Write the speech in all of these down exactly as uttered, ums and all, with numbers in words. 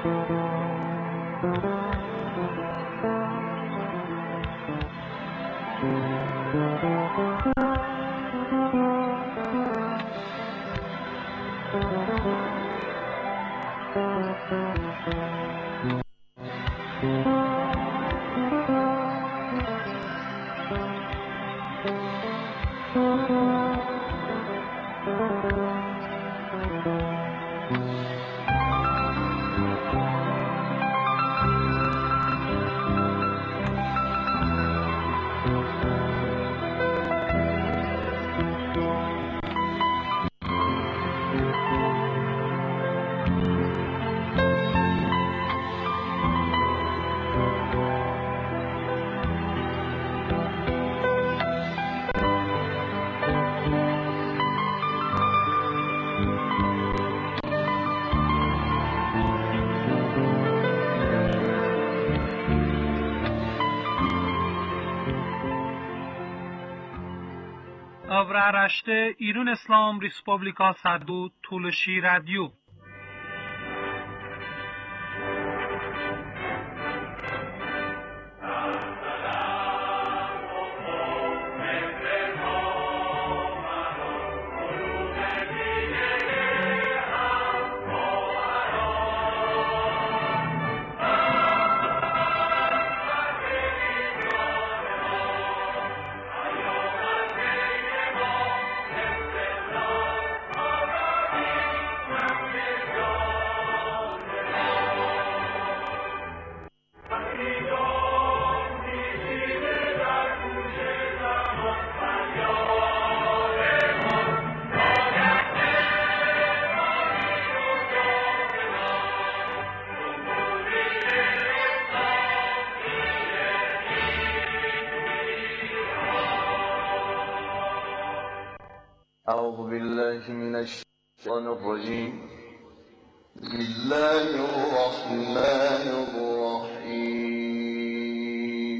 Avraaraşte İran İslam Respublika Sadu Tuluşi Radyo. أعوذ بالله من الشيطان الرجيم بسم الله الرحمن الرحيم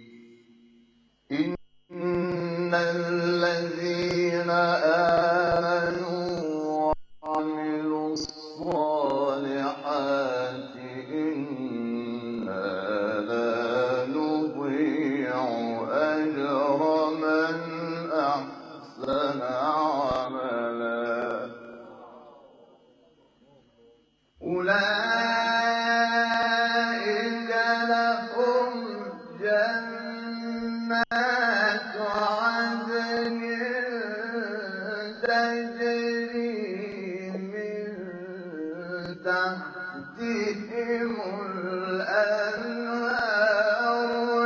إن الذين آمنوا وعملوا الصالحات إنا لا نضيع أجر من أحسن أولئك لهم جنات عدن تجري من تحتهم الأنهار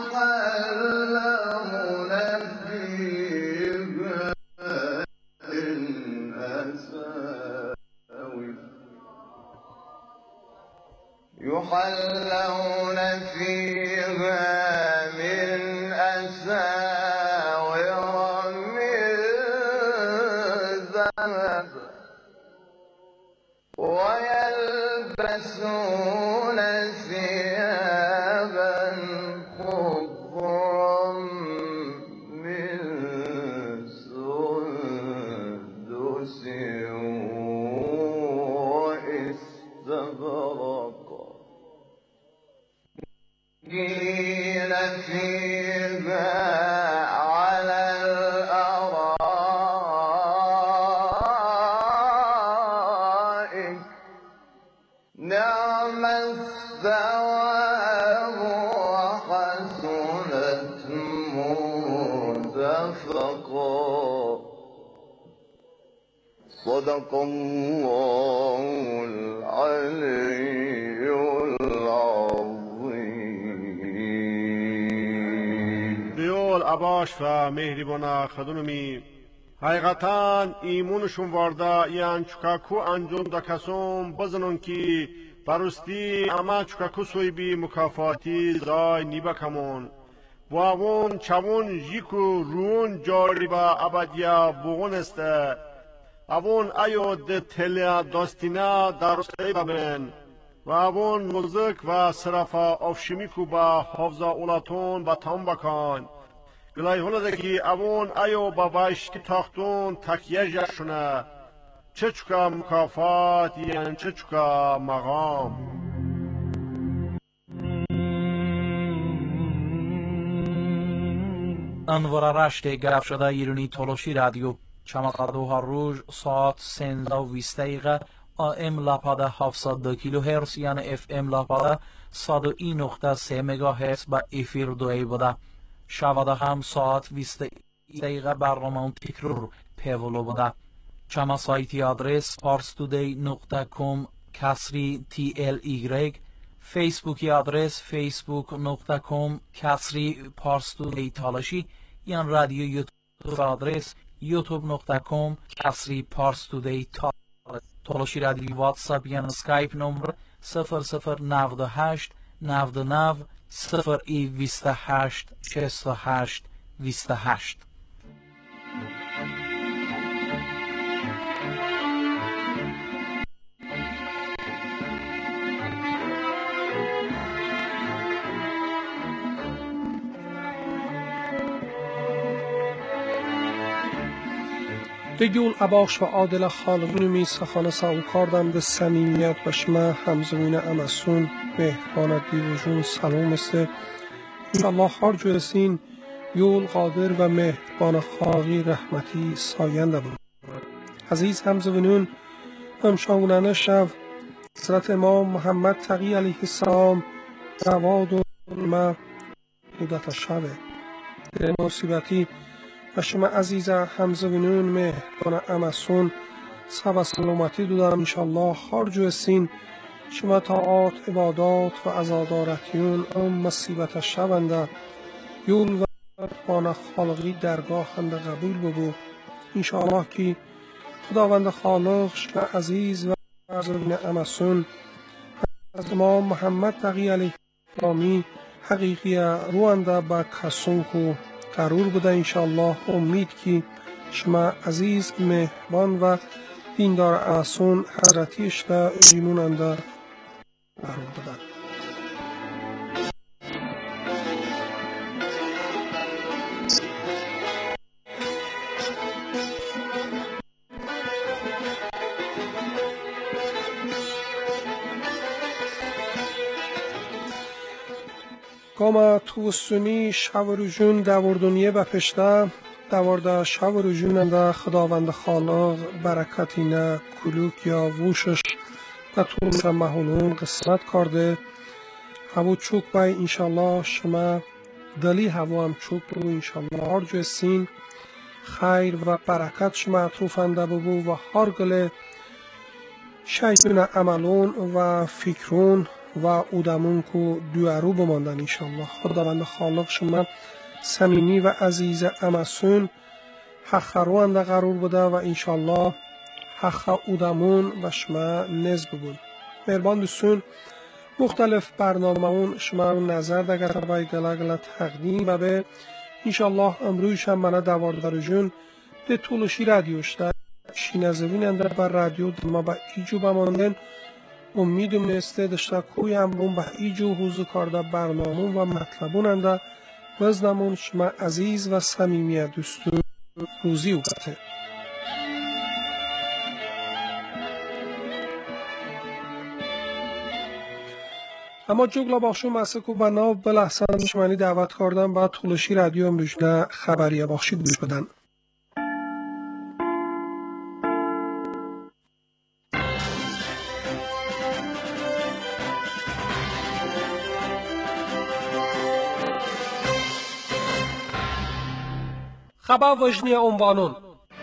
يحلون فيها من أساور يحلون فيها من أساور من ذهب ويلبسون ثيابا خضرا من سندس واستبرق متكئين فيها على الأرائك نعم الثواب وحسنت مرتفقا صدق الله العلي العظیم. دیول اباش و مهربان خدونمی حقیقتا ایمونشون وارده یان چکاکو انجام دا کسوم بزنون که برستی اما چکاکو سوی بی مکافاتی زای نیبا کمون و اون چون جیکو رون جاری با ابدیا بغون استه اون ایو ده تلیا داستینا درسته ببین و اون موزیک و صرفا افشمیکو با حفظا اولاتون با تام بکن گلای هلده که اون ایو با وایشتی تاختون تکیه جشونه چه چکا مکافات یعنی چه چکا مقام. انوار رشت گرفت شده ایرانی تولوشی رادیو چمقدوها روز ساعت سنزده و بیست دقیقه آم لاپاده هفتصد و دو کیلو هرتز یعنی اف ام لاپاده صد و یک نقطه سه مگا هرتز با افیر دوی بوده. شباده هم ساعت بیست دقیقه برنامه تکرار پیولو بوده. چما سایتی آدرس پارستودی نقطه کام کسری تی ال ایگرگ، فیسبوکی آدرس فیسبوک نقطه کام کسری پارستودی تالاشی، یان رادیو یوتیوب آدرس یوتیوب نقطه کام کسری پارستودی تالاشی. رادیو واتساپ یان اسکایپ نمبر صفر صفر نود و هشت نود و نه صفر ای بیست و هشت شصت و هشت بیست و هشت. بگول اباخش و عادل خالقون می سخانه ساو کردم به صمیمیت و شما همزمین امسون مهربان دیوژون سلام است. انشالله هر جوسین یول قادر و مهربان خاقی رحمتی ساینده بود. عزیز همزمینون همشاونانه شو حضرت امام محمد تقی علیه السلام رواد و ما هدت شوه در مصیبتی و شما عزیز همزمینون مهربان امسون سب سلامتی دودم. انشالله هر جوسین شما طاعات عبادات و عزادارتیون ام مصیبت شونده یول و مهربان خالقی درگاه هنده قبول ببو. انشالله که خداوند خالق شما عزیز و همزمین امسون از امام محمد تقی علیه السلامی حقیقی روانده با کسون کو قرار بوده. انشالله امید که شما عزیز مهربان و دیندار امسون حضرتیش دا ایموننده قرار بوده. کاما توسونی شاورجون دوردونیه بپشته دوارده شاورجون انده خداوند خالق برکتینه کلوک یا ووشش و طول محلون قسمت کرده. هوا چوک بای انشالله شما دلی هوا هم چوک بو. انشالله هر جو سین خیر و برکت شما اطروفنده ببو و هر گله شیطون عملون و فکرون و اودمون کو دوارو بماندن. انشالله خداوند خالق شما صمیمی و عزیز امسون حق روانده قرار بوده و انشالله حق اودمون و شما نز ببون. مهربان دوستون مختلف برنامه اون شما نظر دگر بای گلا گلا تقدیم و به انشالله امرویش هم منه دوارده جون به طولشی رادیوش در شینزوین اندر بر رادیو ما با ایجو بماندن. امیدم نسته داشته کوی هم بون به ایجو حوزو کرده برنامون و مطلبون انده وزنمون شما عزیز و صمیمی دوستون روزی و بته. اما جگلا باخشو مسکو بنا بلحسن شمانی دعوت کردم با طولشی رادیو امروزنه خبری باخشی گوش بدن. خبر وجنی عنوانون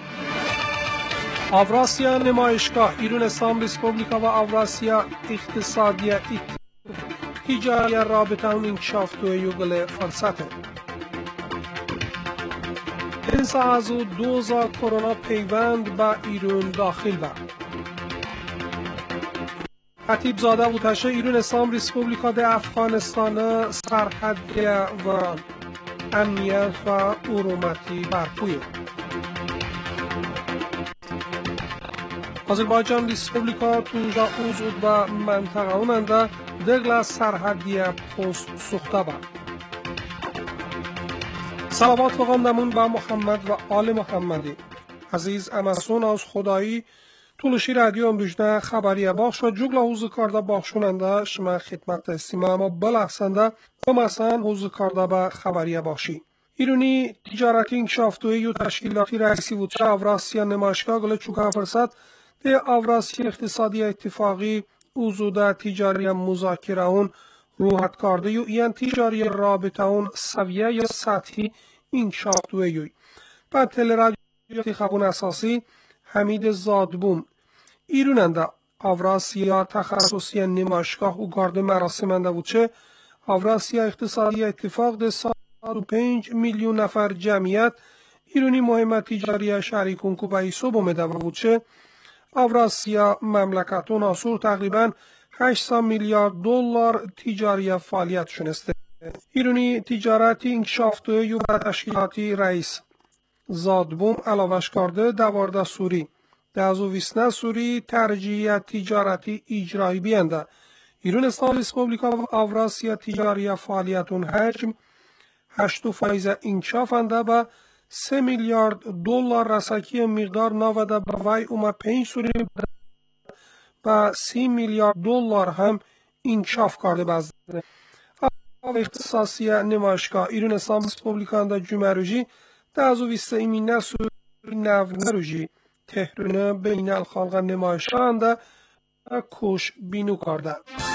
اوراسیا نمایشگاه ایران اسلام ریسپوبلیکا و اوراسیا اقتصادی تجاری رابطه و انکشاف توی یوگل فرصته. انسا از دوزا کرونا پیوند با ایران داخل با خطیب زاده و تشه ایران اسلام ریسپوبلیکا ده افغانستان سرحد و امنیت و ارومتی برپوی آذربایجان ریسپوبلیکا توجا اوزود و منطقه اوننده دگل سرحدی پست سخته با سلامات وقامدمون با محمد و آل محمدی. عزیز امسون از خدایی تولشی رادیو امروجنه خبری باخش و جگل حوزه کرده باخشوننده شما خدمت استیم اما بلحسنده و مثلا حوزه کرده به خبری باخشی. ایرونی تجارتی انکشافتوی و تشکیلاتی رئیسی بود چه اوراسیا نمایشگاه گل چوکا فرصت ده اوراسیا اقتصادی اتفاقی اوزوده تجاری مذاکره اون روحت کرده و این تجاری رابطه اون سویه یا سطحی انکشافتوی بعد تل رادیو خبون اساسی حمید زادبوم ایروننده اوراسیا تخصصی نمایشگاه و گارد مراسمنده بود چه اوراسیا اقتصادی اتفاق ده صد و پنج میلیون نفر جمعیت ایرونی مهمه تجاری شریکون که به ایسو بومده بود چه اوراسیا مملکتون آسور تقریبا هشتصد میلیارد دلار تجاری فعالیت شنسته. ایرونی تجارتی انکشافتوی و تشکیلاتی رئیس زادبوم علاوش کرده دوارده سوری دازو ویسنه سوری ترجیح تجارتی اجرایی بینده ایران اسلام ریسپوبلیکا و اوراسیا تجاری فعالیتون حجم هشت فایز انکشافنده به سه میلیارد دلار رسکی مقدار نوده به وی اومه پنج سوری و سی میلیارد دلار هم انکشاف کرده بزده. اختصاصی نمایشگاه ایران اسلام ریسپوبلیکا دا جمعروجی دازو ویسته ایمینه سوری نو نروجی تهرونه بین الخالق نمایشگاه دا کوش بینو کرده.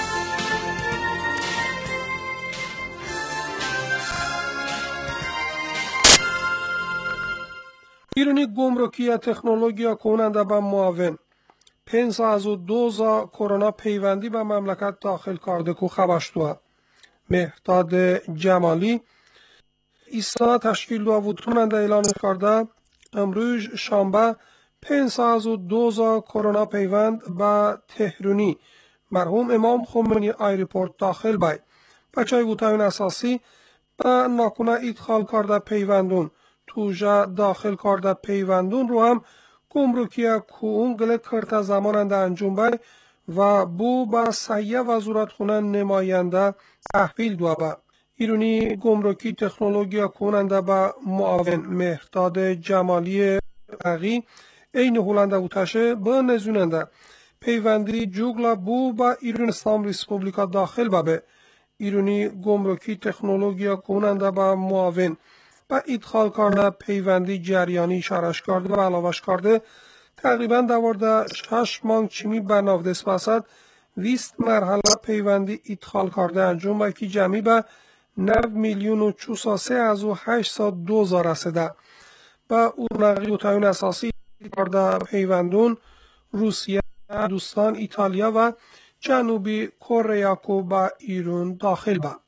ایرانی گمرکی تکنولوژیا کننده به معاون پنسا از دوزا کرونا پیوندی به مملکت داخل کرده که خبشتوه مهداد جمالی ایسا تشکیل دو وطننده اعلان کرده امروز شنبه پنسا از دوزا کرونا پیوند به تهرونی مرحوم امام خمینی ایرپورت داخل باید بچه وطن اساسی به ناکنه ادخال کرده پیوندون توجه داخل کرده پیوندون رو هم گمرکی کون گله کرده زماننده انجام بای و بو با سیه وزارت خونه نماینده تحویل دو با ایرانی گمرکی تکنولوژیا کننده با معاون مهداد جمالی اغی این هولنده و تشه با نزوننده پیوندی جوگلا بو با ایران اسلام ریسپوبلیکا داخل با به ایرانی گمرکی تکنولوژیا کننده با معاون با ادخال کرده پیوندی جریانی شرش کرده و علاوش کرده تقریبا دوارده شش مانگ چیمی برنافده اسپاسد ویست مرحله پیوندی ادخال کرده انجام و که جمعی به نو میلیون و چوساسه از و هشتصد دوزار رسیده با اورنقی و تایون اساسی کرده پیوندون روسیه، دوستان، ایتالیا و جنوبی کره کو با ایران داخل با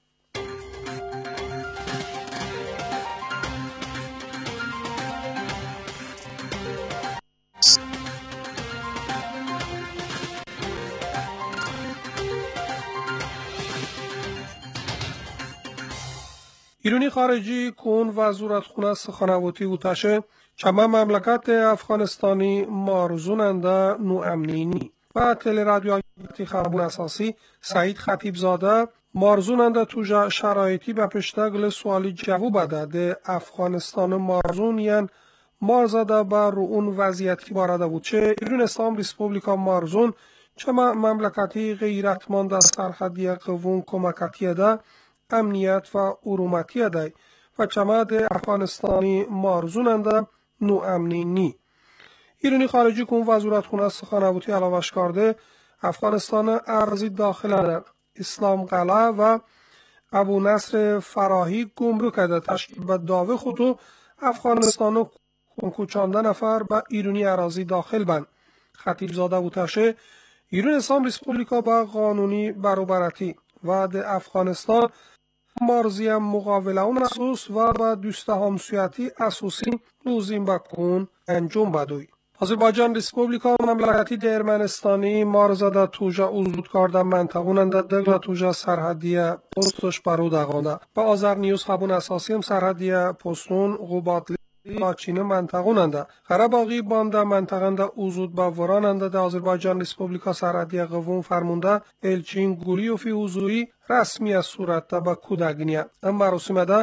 ایرانی خارجی کون وزارت خونه سخنوتی و تشه چما مملکت افغانستانی مارزوننده نو امنینی و تل رادیویتی خبرون اساسی سعید خطیب زاده مارزوننده توجه شرایطی به پشتگل سوالی جواب بده ده افغانستان مارزون یعن مارزاده بر رو اون وضعیتی بارده بود چه ایران اسلام ریسپوبلیکا مارزون چما مملکتی غیرتمند از سرحدی قوون کمکتی ده امنیت و ارومتی ده و چما ده افغانستانی مارزوننده نو امنینی ایرانی خارجی کن وزارت خونه سخنوتی علاوش کرده افغانستان ارزی داخل ده اسلام قلعه و ابو نصر فراهی گمرک ده تشکیل به داوه خودو افغانستان کنکوچانده نفر به ایرانی اراضی داخل بند خطیب زاده و تشه ایران اسلام ریسپوبلیکا با قانونی برابرتی و ده افغانستان مارزی مقاوله اون اساس و با دوسته همسویتی اساسی لوزیم بکن انجام بدوی آذربایجان ریسپوبلیکا مملکتی ده ارمنستانی مارزاده توجه اوزود کرده منطقوننده دگل توجه سرحدی پستش برو دقانده با آذر نیوز خبون اساسی هم سرحدی پستون غوباتلی لاچینه منطقوننده قره‌باغی بانده منطقنده اوزود با وراننده ده آذربایجان ریسپوبلیکا سرحدی قوون فرمونده الچین گولیوفی حضوری رسمی از صورت ده با کودگینیه ام مراسم ده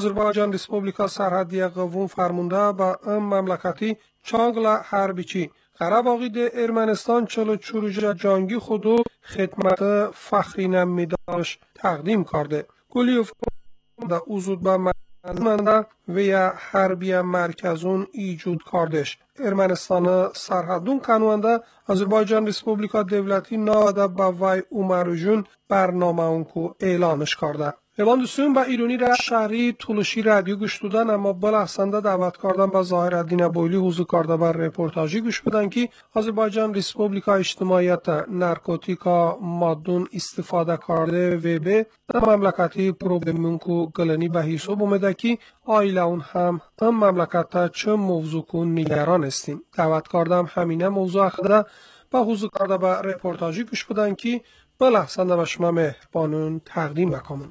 آذربایجان ریسپوبلیکا سرحدی قوون فرمونده با ام مملکتی چانگلا حربیچی قره‌باغی ده ارمنستان چلو چروج جانگی خودو خدمت فخرینه میدانش تقدیم کرده. گلیوف da uzudba manada veya harbiye merkezun icud kardeş. Ermenistan'ı sarhadun kanunda Azerbaycan Respublika Devleti navada bavay umarujun برنامه کو اعلانش کرده. اعلان دوستون با ایرانی را شهری تولشی رادیو گوش دادن، اما بلحسنده دعوت کردن با ظاهر الدین بویلی حضور کرده بر رپورتاجی گوش بدن که آذربایجان ریسپوبلیکا اجتماعیت نارکوتیکا مادون استفاده کرده و به مملکتی پروبلمون کو گلنی به حساب اومده که آیله اون هم ام مملکت چه موضوع کن نگران استیم. دعوت کردم همینه موضوع خدا با حضور کرده بر رپورتاجی گوش بدن که بلحسنده به شما مهربانون تقدیم بکنم.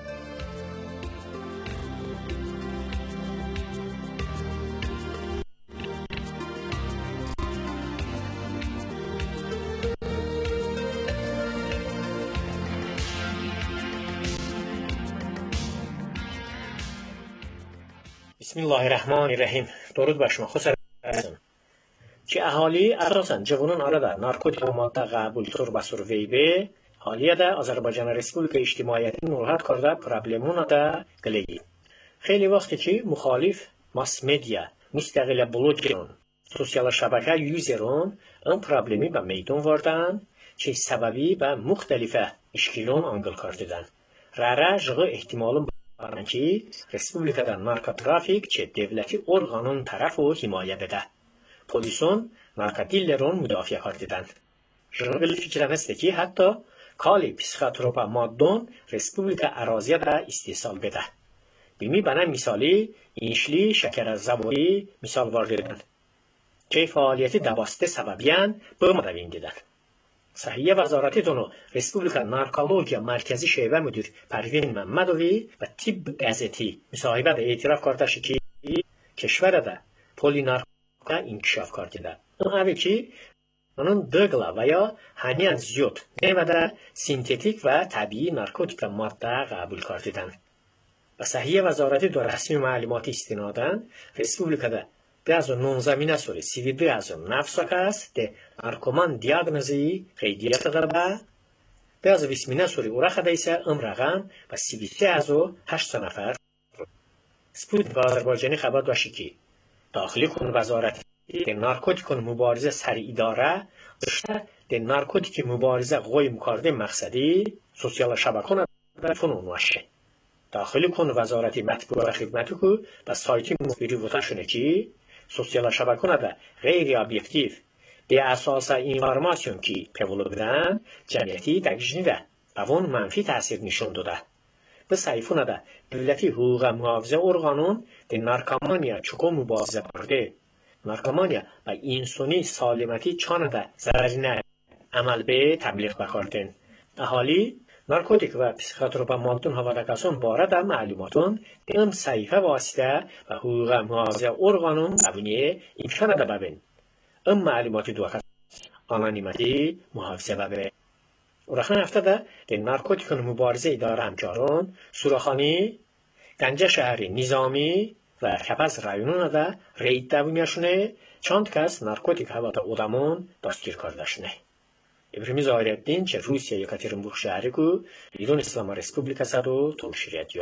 بسم الله الرحمن الرحیم. درود بر شما. خسر که اهالی اساساً جوانان آرده نارکوتیک ماده قبول تر بسور وی به حالیه ده آذربایجان ریسپوبلیک اجتماعیتی نورهد کرده پرابلمون ده گلگی. خیلی وقتی که مخالف ماس مدیا مستقل بلوگرون سوسیال شبکه یوزرون این پرابلمی به میدون وردن که سببی به مختلف اشکالون انگل کردن. راره جغه احتمالون بارن که ریسپوبلیکا نارکوترافیک چه دولتی ارگانون طرف و حمایه بده. پلیسون نارکادیلرون مدافع کردند. جنبال فکر است که حتی کالی پسیخاتروپا مادون ریسپوبلیکا اراضیه را استحصال بده. بیمی بنا مثالی اینشلی شکر زبایی مثال واردند. که فعالیتی دواسته سببیان به مدوین دیدند. صحیح وزارتی دونو ریسپوبلیکا نارکولوژیا مرکزی شیوه مدیر پروین محمدوی و تیب گازتی مصاحبه ده اعتراف کرده که کشور ده پلی نارکوتیکا انکشاف کرده. اون که onun dığla veya haniyen ziyot nevada sintetik ve tabii narkotik madde kabul kardidن. و صحیح وزارتی دو رسمی معلوماتی استنادن Respublikada biraz نونزده سوری سی و دو از نفسک است ده نارکومان دیاگنوزی قیدیت داره. biraz بیست سوری اورخدا ise امرغان و سی و سه از هشت نفر. سپوتنیک آذربایجانی خبر داشت که داخلی کن وزارتی ده نارکوتیک مبارزه سری اداره داشته ده نارکوتیک مبارزه قوی مکارده مقصدی سوسیال شبکان در فنون واشه. داخلی کن وزارتی مطبوع و خدمتی که به سایتی مخبری وطن شونه که سوسیال شبکان در غیر ابیکتیو به اساس اینفارماسیون که پولو بدن جمعیتی تگجنی ده و اون منفی تاثیر نشون داده. به صحیفون ده دولتی حقوق محافظه ارگانون ده نارکامانیا چکو مبارزه برده. نارکومانیا و انسانی سالمتی چانه ده ضرری نه عمل به تبلیغ بکردن. اهالی نارکوتیک و پسیخاتروپا مادون هوادکاسون باره در معلوماتون این صحیفه واسطه و حقوق محافظه ارگانون ببینی امکانه ده ببین. این معلوماتی دو کس آنانیمتی محافظه ببین. ورخان هفته ده ده نارکوتیک مبارزه اداره همکارون سوراخانی گنجه شهری نظامی و کپاز رایونون ده رید دومیشونه چند کس نارکوتیک هواتا ادامون دستگیر کردشونه. ابراهیم ظاهرالدین چه روسیه یکاترینبورگ شهری که ایران اسلام ریسپوبلیکا سرو تولشی رادیو.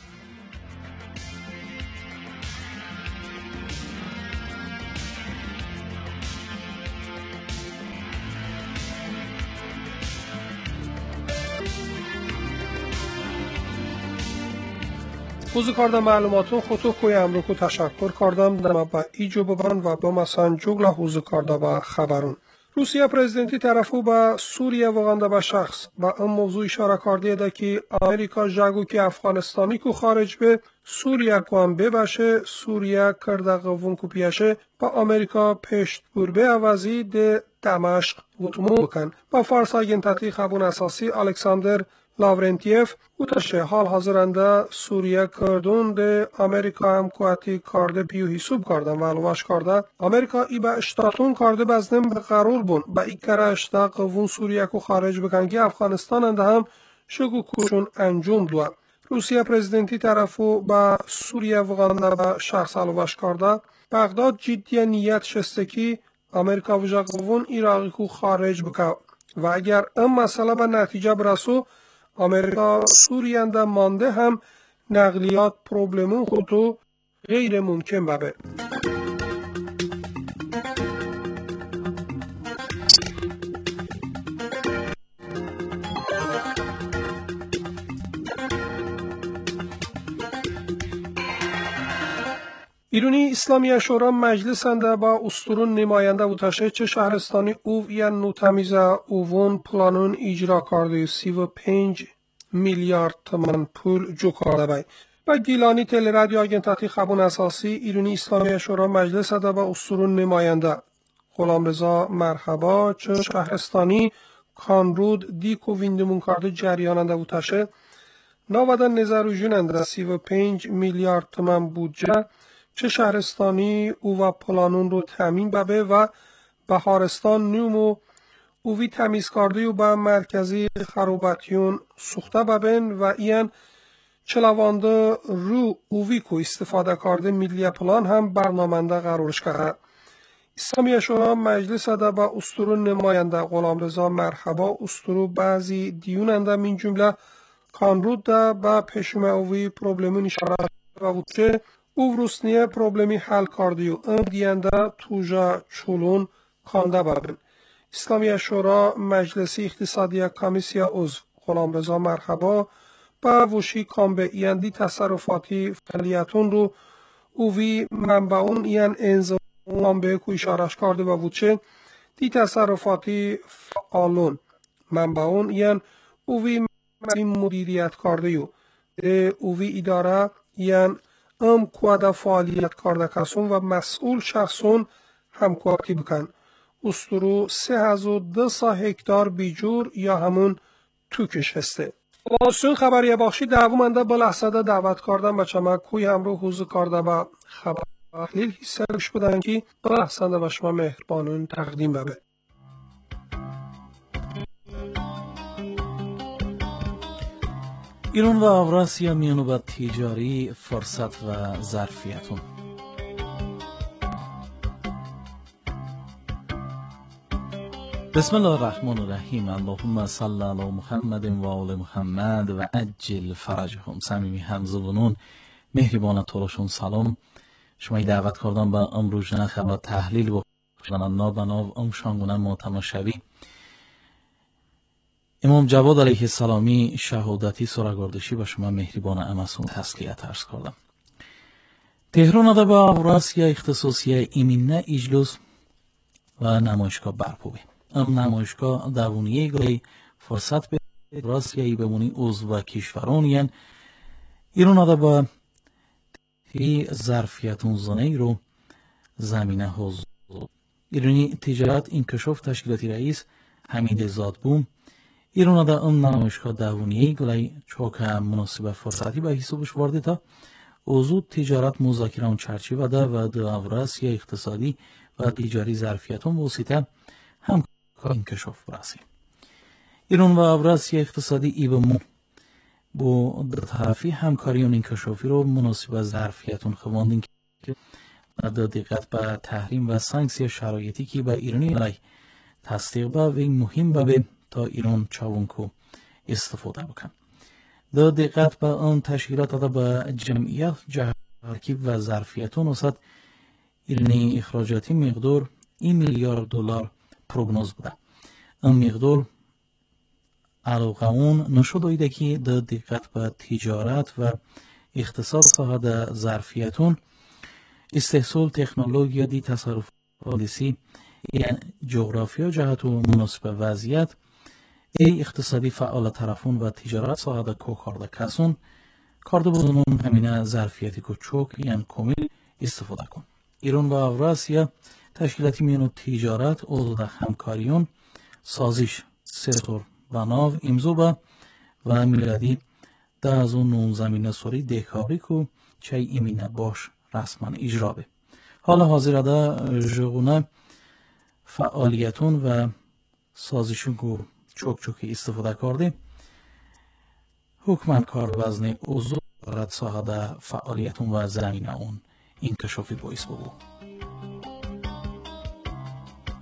حضور کردم معلوماتون خودتو کوی امرو کو تشکر کردم در با ایجو ببن و با مثلا جوگلا حضور کرده با خبرون. روسیه پرزیدنتی طرفو با سوریه وغنده به شخص با این موضوع اشاره کرده ده که امریکا جاگو که افغانستانی کو خارج به سوریه کو هم ببشه سوریه کرده قوون کو پیشه با امریکا پشت بربه عوضی ده دمشق وطمو بکن. با فارس آگنتاتی خبون اساسی الکساندر لاورنتیف اوتشه حال حاضرنده سوریه کردون ده امریکا هم کواتی کرده پیو حسوب کردن و علواش کرده امریکا ای با اشتاتون کرده بزنم به قرار بون با ای کره اشتا قوون سوریه کو خارج بکن که افغانستان انده هم شگو کوشون انجام دو. روسیه پرزیدنتی طرفو با سوریه وغنده به شخص علواش کرده بغداد جدی نیت شسته که Amerika vijaqovun Iraqi ku xarij bika و اگر ام مسئله به نتیجه برسو امریکا سوریانده مانده هم نقلیات پروبلمون خودو غیر ممکن ببه. ایرانی اسلامی شورا مجلسنده با استرون نماینده و تشه چه شهرستانی او یا نوتمیزه اوون پلانون اجرا کرده سی و پنج میلیارد تومان پول جو کرده بای. با گیلانی تل رادیو آگنتاتی خبون اساسی ایرانی اسلامی شورا مجلسنده با استرون نماینده غلامرضا مرحبا چه شهرستانی کانرود دیکو ویندمون کرده جریاننده و تشه نوادن نظر و جوننده سی و پنج میلیارد تومان بودجه چه شهرستانی او و پلانون رو تامین ببه و بهارستان نیومو اووی تمیز کرده و به مرکزی خروباتیون سوخته ببن و این چلاوانده رو اووی کو استفاده کرده ملی پلان هم برنامنده قرارش کرده. اسلامی شورا مجلس ده با استرو نماینده غلامرضا مرحبا استرو بعضی دیوننده من جمله کانرود ده با پشمه اووی پروبلمون شرح و بودچه او روسنیه پروبلمی حل کردی و ام دیانده توجا چولون کانده ببین. اسلامی شورا مجلسی اقتصادی کمیسیا عضو غلامرضا مرحبا با وشی کامبه ایندی تصرفاتی فعالیتون رو اووی منبعون این انضمام به کو اشارش کرده و بودچه دی تصرفاتی فعالون منبعون این اووی مدیریت کرده و اووی اداره این ام کودا فعالیت کرده کسون و مسئول شخصون همکاری بکن. استرو سه هزار و دویست هکتار بیجور یا همون توکش هسته. واسون خبریه بخشی دوامنده با لحظه دعوت کردن بچه ما کوی همرو حوض کرده با خبر تحلیل حصه روش بودن که با لحظه با شما مهربانون تقدیم ببه. ایران و اوراسیا میانو تجاری فرصت و ظرفیتون. بسم الله الرحمن الرحیم. اللهم صل علی محمد و آل محمد و عجل فرجهم. صمیمی همزبانون مهربان طولشون سلام. شما دعوت کردن با امروزنا خبر تحلیل و ناب بناب ام شانگونن محتماشوی امام جواد علیه السلامی شهادتی سراگردشی با شما مهربان امسون تسلیت عرض کردم. تهران ده با اوراسیا اختصاصی ایمینه اجلس و نمایشگاه برپوبه. ام نمایشگاه دوونیه گلی فرصت به اوراسیایی بمونی عضو و کشورانیان ایران ده با تی ظرفیتون زنه رو زمینه حضور. ایرانی تجارت انکشاف تشکیلاتی رئیس حمید زادبوم ایران دا ام نمایشگاه دوونیه گلای چوک مناسب فرصتی به حسابش وارده تا اوضوع تجارت مذاکره اون چرچی ده و دو اوراسیا اقتصادی و تجاری ظرفیتون واسطه هم کار انکشاف برسی. ایران و اوراسیا اقتصادی ای به مو با دو طرفی همکاری اون انکشافی رو مناسب ظرفیتون خواندین که دو دقت به تحریم و سانکسی شرایطی که به ایرانی لای تصدیق با و این مهم به تا ایران چاونکو استفاده بکن. دو دقت به آن تشکیلات دا به جمعیت جهرکی و ظرفیتون وسط ایرانی اخراجاتی مقدار این میلیارد دلار پروگنوز بوده. این مقدار علاقه اون نشد دایده که دو دقت به تجارت و اقتصاد ساحه ظرفیتون استحصال تکنولوژی دی تصرف پالیسی یعنی جغرافیا جهت و مناسب وضعیت ای اقتصادی فعال طرفون و تجارت ساحه کو کارده کسون کارده بودنون همینه ظرفیتی که چوک یعنی کامل استفاده کن. ایران و اوراسیا تشکیلاتی میانو تجارت عضو همکاریون سازش سطور و ناو امضا به و میلادی ده از اون نون زمینه سوری دهکاری که چه ایمینه باش رسما اجرا به. حال حاضر ده جغونه فعالیتون و سازشون که چوک چوکی استفاده کرده حکمان کار وزن اوضوع رد ساحه فعالیتون و زمینه اون انکشافی باعث بگو.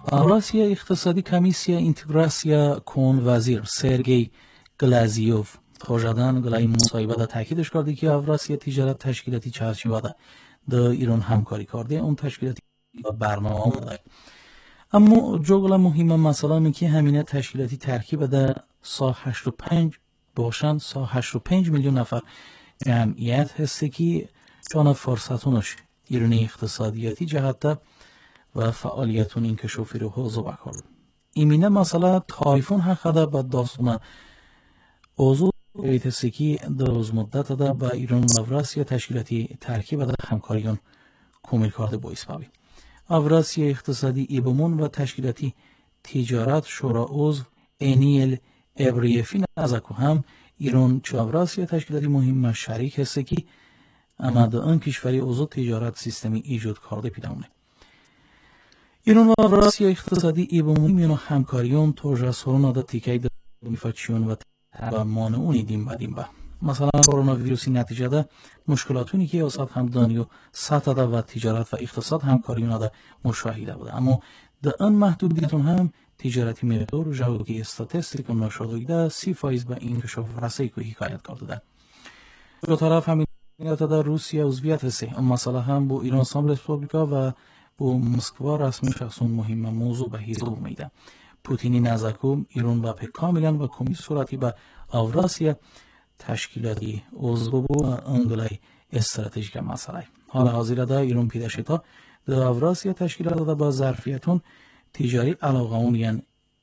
Avrasiya iqtisodiy komissiya integratsiya kon vazir Sergey Glazyev hojadan g'ilay musohibada ta'kidlash kardiki, Avrasiya tijorat tashkiloti charchivada da Iran hamkori kardi, اون تشکیلاتی برنامه آمده. اما جغل مهمه مسئله اینه که همینه تشکیلاتی ترکیب ده سا هشت و پنج باشند، سا هشت و پنج میلیون نفر جمعیت هسته که چون فرصتونش ایرانی اقتصادیاتی جهت و فعالیتون این کشوفی رو حوضو بکرد. ایمینه مسئله تایفون حق ده به داستان اوضوع هسته که دراز مدت ده با ایران و اوراسیا تشکیلاتی ترکیب ده همکاریون کمیل کرده باعث بابی. اوراسیا اقتصادی ایبومون و تشکیلاتی تجارت شورا عضو انیل ابریفی نزدیک هم ایران چه اوراسیا تشکیلاتی مهم شریک هسته که اما آن کشوری عضو تجارت سیستمی ایجاد کرده پیدامونه. ایران و اوراسیا اقتصادی ایبومون میانو همکاریون توجه سرون ده تیکای ده میفچیون و تبمان اونی دیم با دیم با. مثلا کرونا ویروسی نتیجه ده مشکلاتونی که اوسط همدانی و سطح ده و تجارت و اقتصاد همکاریون ده مشاهده بوده. اما ده ان محدودیتون هم تجارتی مقدار و جوابی استاتستیک و نشده ده سی فایز به این کشف رسایی که حکایت کرده ده. دو طرف همین ده روسیه عضویت هسته. اما مسئله هم با ایران اسلامی رسپوبلیکا و با مسکوا رسمی شخصون مهم موضوع به حساب میده. پوتینی نزدیکم ایران با کاملا و کمی صورتی به اوراسیا تشکیلاتی عضو بو انگلای استراتژیک مسئله. حال حاضر ده ایران پیداشتا در اوراسیا تشکیلات ده با ظرفیتون تجاری علاقه اون یعنی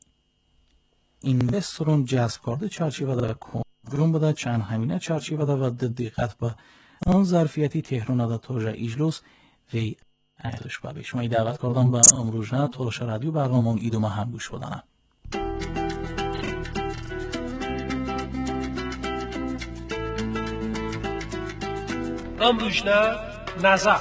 اینوسترون جذب کرده چارچوبه ده کنجون بده چند همینه چارچوبه ده و دقت به آن ظرفیتی تهران ده توجه اجلس وی اهلش بابی. شما دعوت کردم به امروزنه تلاش رادیو برنامه اون ایدو ما هم گوش بدنم. امروزنه نظر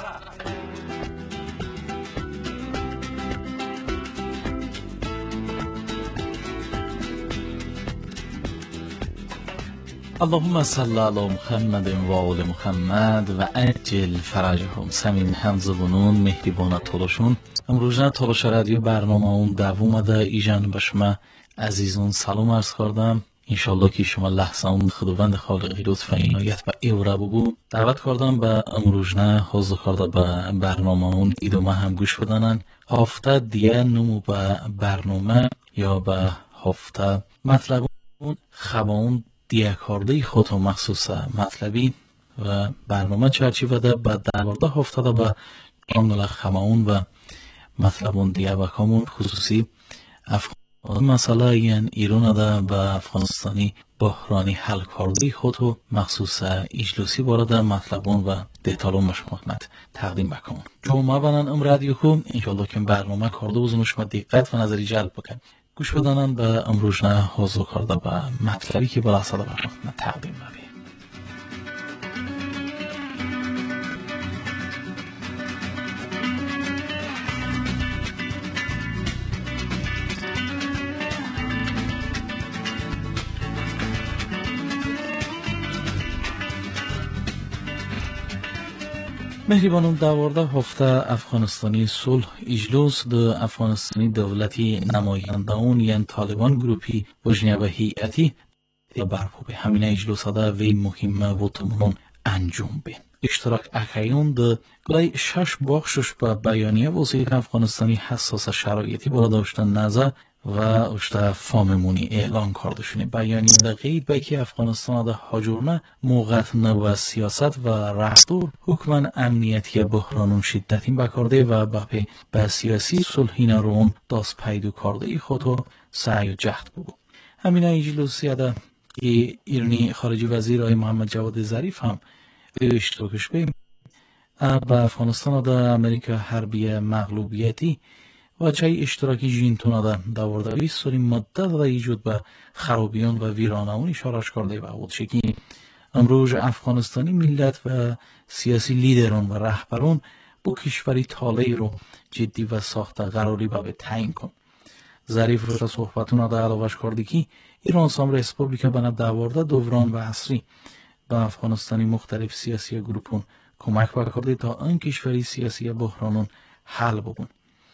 اللهم صل علی محمد و آل محمد و عجل فرجهم. سمین همزبونون مهربان تلاشون امروزنه تلاش رادیو برنامه اون دوم ده ایجان به شما عزیزون سلام عرض کردم. انشالله که شما لحظه اون خداوند خالقی لطف و عنایت و ایوره بگو دعوت کردم به امروزنه حاضر کرده به برنامه اون ایدومه هم گوش بدنن. هفته دیگه نمو به برنامه یا به هفته مطلب اون خباون دیگه کرده خود و مخصوص مطلبی و برنامه چرچی وده به دوارده هفته ده به انگل خباون و مطلب اون دیگه و کامون خصوصی افغان مسئله یعنی ایران ده به افغانستانی بحرانی حل کرده خود و مخصوص اجلوسی بارد مطلبون و دیتالون مشما خدمت تقدیم بکنم. جمعه بنان ام رادیو کو انشالله که برنامه کرده و شما دقت و نظری جلب بکن گوش بدانن به امروزنه حاضر کرده به مطلبی که بالا صدا برنامه خدمت تقدیم ببین. مهربانون دوارده هفته افغانستانی صلح اجلس ده افغانستانی دولتی نماینده اون یعنی طالبان گروپی وجنه و هیئتی برپا به همین اجلس ده وی مهمه و تمرون انجام به اشتراک اکیون ده گلای شش بخشش به بیانیه وزیر افغانستانی حساس شرایطی بالا داشتن نظر و اشتا فاممونی اعلان کرده شونه. بیانیه ده قید به که افغانستان ده حجورنه موقت نو سیاست و رفتور حکمن امنیتی بحرانون شدتین بکرده و به به سیاسی صلحین رون داست پیدو کرده ای خود و سعی و جهد بگو. همین اجلوسی ده که ایرانی خارجی وزیر آقای محمد جواد ظریف هم اشتراکش بیم به افغانستان ده امریکا حربی مغلوبیتی و چای اشتراکی جینتون ده دوارده بیست سالی مدت ده ایجاد به خرابیان و ویرانه‌اون اشاره کرده و بود شکی امروز افغانستانی ملت و سیاسی لیدران و رهبران با کشوری طالعی رو جدی و ساخته قراری به تعیین کن. ظریف رو صحبتون ده علاوش کرده که ایران اسلامی رسپوبلیکا بنا دوارده دوران و عصری به افغانستانی مختلف سیاسی گروپون کمک بکرده تا این کشوری سیاسی بحرانون حل ببون.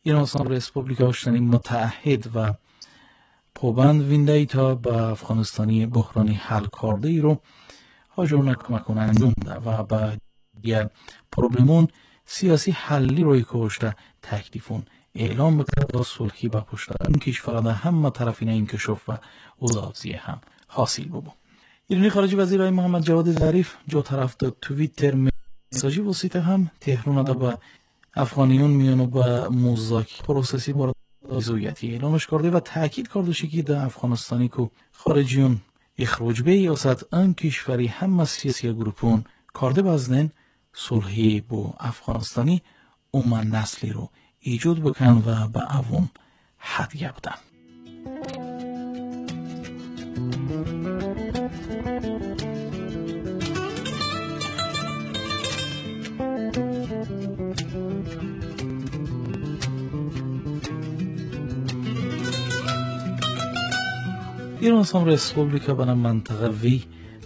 ایران سام ریسپوبلیکا شدنی متعهد و پابند وینده تا به افغانستانی بحرانی حل کرده ای رو هاجر کمکون انجام ده و به دیگه پروبلمون سیاسی حلی روی کوشته تکلیفون اعلام بکرد و صلحی به پشت این کشور ده همه طرفین این کشف و اوزابزی هم حاصل ببو. ایرانی خارجی وزیر آقای محمد جواد ظریف جو طرف ده توییتر مساجی وسیطه هم تهران ده به افغانیون میانو به مذاکره پروسسی بارد زویتی اعلامش کرده و تاکید کرده که در افغانستانی که خارجیون اخراج به یاست ان کشوری همه سیاسی گروپون کرده بازدن صلحی با افغانستانی اومن نسلی رو ایجاد بکن و به اوون هدیه بدن. ایران سام ریسپوبلیکا به منطقه وی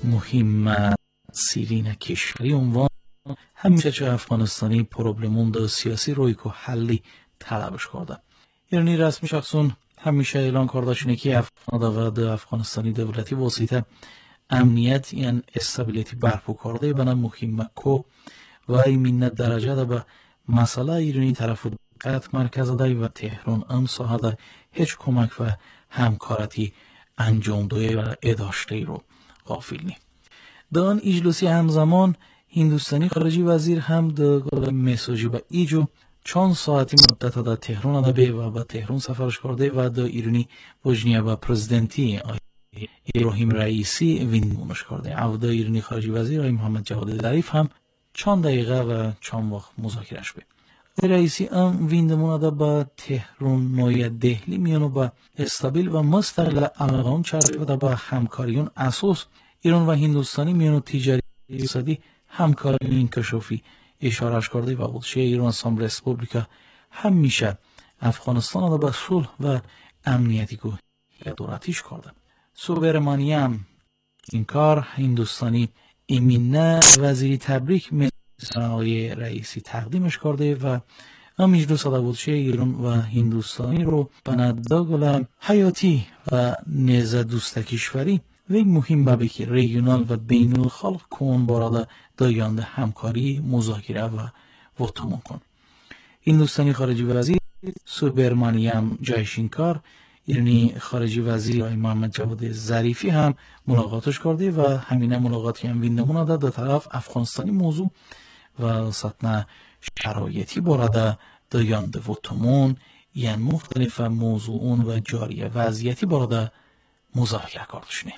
مهم سیرین کشوری عنوان همیشه چه افغانستانی پروبلمون ده سیاسی روی که حلی طلبش کرده. ایرانی رسمی شخصون همیشه اعلان کرده شونه که افغان و ده افغانستانی دولتی واسطه امنیت یعنی استابیلیتی برپا کرده بنا مهم کو و این درجه ده به مسئله ایرانی طرف دقت مرکز ده و تهران ام ساحه هیچ کمک و همکارتی انجام دوی و اداشته رو غافل نی. در آن اجلاسی همزمان هندوستانی خارجی وزیر هم در مساجی با ایجو چند ساعتی مدت در تهران ده و به تهران سفرش کرده و در ایرانی وجنیه و پرزیدنتی ابراهیم رئیسی وینمونش کرده. او در ایرانی خارجی وزیر آقای محمد جواد ظریف هم چند دقیقه و چند وقت مذاکرهش به رئیسی ام ویندمون ده با تهران نوی دهلی میانو با استابیل و مستقل علاقان چرخ و با همکاریون اساس ایران و هندوستانی میانو تجاری اقتصادی همکاری این کشفی اشارهش کرده و بودشه ایران سام ریسپوبلیکا همیشه افغانستان ده با صلح و امنیتی که دورتیش کرده. سوبرمانی هم این کار هندوستانی ایمینه وزیری تبریک آقای رئیسی تقدیمش کرده و هم اجلاس ده بودشه ایران و هندوستانی رو بنداگل حیاتی و نیزه دوست کشوری و یک مهم بابی که ریجونال و بین الخلق کن بارد دایانده همکاری مذاکره و وطمون کن. هندوستانی خارجی وزیر سوبرمانی هم جایشین کار ایرانی خارجی وزیر آقای محمد جواد ظریفی هم ملاقاتش کرده و همینه ملاقاتی هم ویندمون ده در طرف افغانستانی موضوع و سطح شرایطی بارده دایانده وطمون یعنی مختلف موضوعون و جاری وضعیتی بارده مذاکره کردشونه.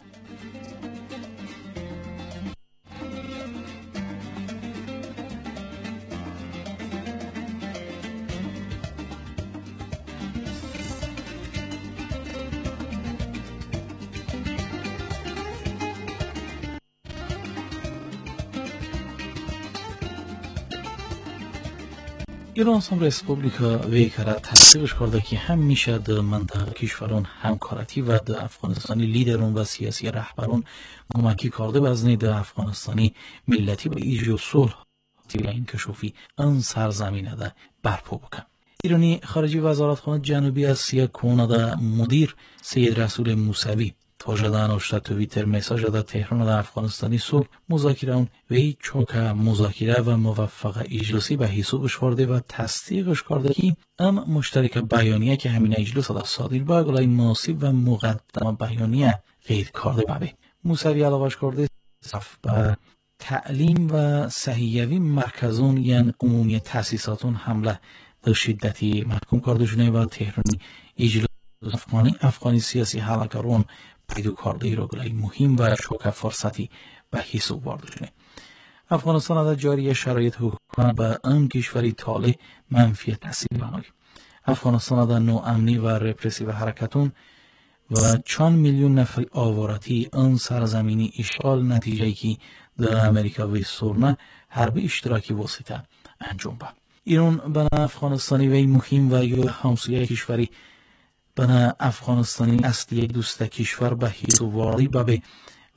ایران سام ریسپوبلیکا ویکره تصدیقش کرده که همیشه در منطقه کشوران همکارتی و در افغانستانی لیدرون و سیاسی رهبرون کمکی کرده بزنی در افغانستانی ملتی و ایجو صلح و این کشفی ان سرزمینه ده برپا بکن. ایرانی خارجی وزارتخانه جنوبی آسیا کننده مدیر سید رسول موسوی تاجدان اشتا تویتر مساج ده تهران ده افغانستانی صلح مذاکره اون و ای چوک مذاکره و موفق اجلاسی به حسابش کرده و تصدیقش کرده که ام مشترک بیانیه که همین اجلاس ده صادر با گلای مناسب و مقدم بیانیه قید کرده بابه. موسوی علاوهش کرده صف به تعلیم و صحیحوی مرکزون یعنی عمومی تاسیساتون حمله در شدتی محکوم کرده شده و تهرانی اجلاس افغانی افغانی سیاسی حلقرون پیدو کرده ای رو گلای مهم و شوکه فرصتی به حساب برده شده. افغانستان در جاری شرایط حکومت به ام کشوری طالع منفی تاثیر بنای. افغانستان در نوامنی و رپرسیو حرکتون و چند میلیون نفر آوارتی ان سرزمینی اشغال نتیجه که در امریکا و سورنا حرب اشتراکی واسطه انجام با. ایران به افغانستانی و مهم و یا همسایه کشوری بنا افغانستانی اصلی دوست کشور به حساب واردی بابه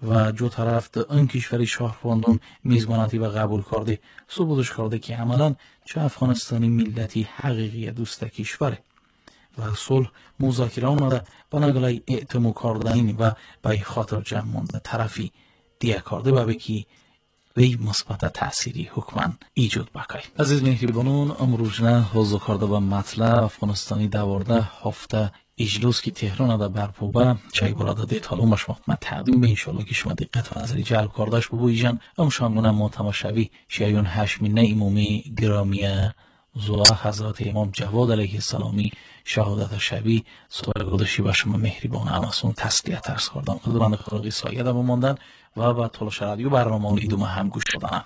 و جو طرف ده این کشوری شهروندان میزبانتی و قبول کرده ثبوتش کرده که عملا چه افغانستانی ملتی حقیقی دوست کشوره و صلح مذاکره آمده با نگله اعتمو کردن و به خاطر جمع مانده طرفی دیگه کرده و بکی وی مثبت تأثیری حکمن ایجاد بکای. عزیز مهربانان، امروزنه حضور کرده به مطلب افغانستانی دوارده هفته اجلوس که تهران ده برپوبه چای براده دیتالو مشمخت من تقدیم به انشالله که شما دقت و نظری جلب کردش ببویجن ام شامگونه متماشوی شیعون هشمینه امومی گرامیه زوا حضرت امام جواد علیه السلامی شهادت شبی سوال گذاشی و شما مهربان امسون تسلیت ارز کردم خداوند خالقی سایه ده بماندن و با طول رادیو برنامه اون ایدوم هم گوش دادن.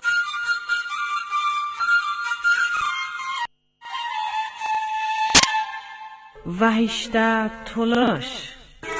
وحشته تلاش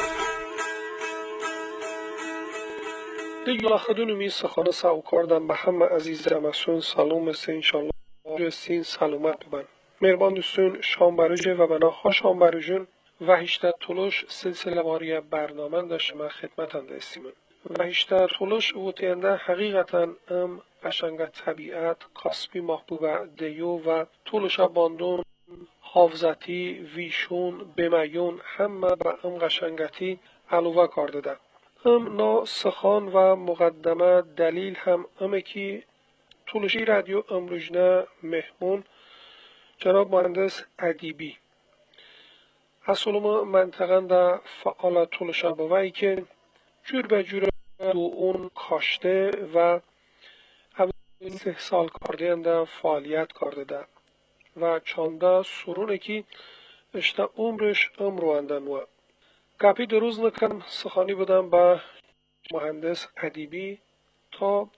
دیگه خدون می سخانه سعو کردم به همه عزیز امسون سلام است انشالله سین سلامت ببن مهربان دوستون شام بروجه و بناها شام بروجون وحشته تلاش سلسله واری برنامه داشت من خدمت انده استیمون وحشته تلاش وطینده حقیقتا ام قشنگ طبیعت کاسبی محبوبه دیو و تلاش باندون حافظتی ویشون بمیون همه به ام قشنگتی علوه کرده ده ام نا سخان و مقدمه دلیل هم امه که تلوشی رادیو امروزنه مهمون جناب مهندس ادیبی اصولما منطقه ده فعال تلوشه بوایی که جور به جور دو اون کاشته و اول سه سال کرده ده فعالیت کرده ده و چانده سرونه که اشتا عمرش امرو اندن و گپی دروز نکن سخانی بودم با مهندس ادیبی تا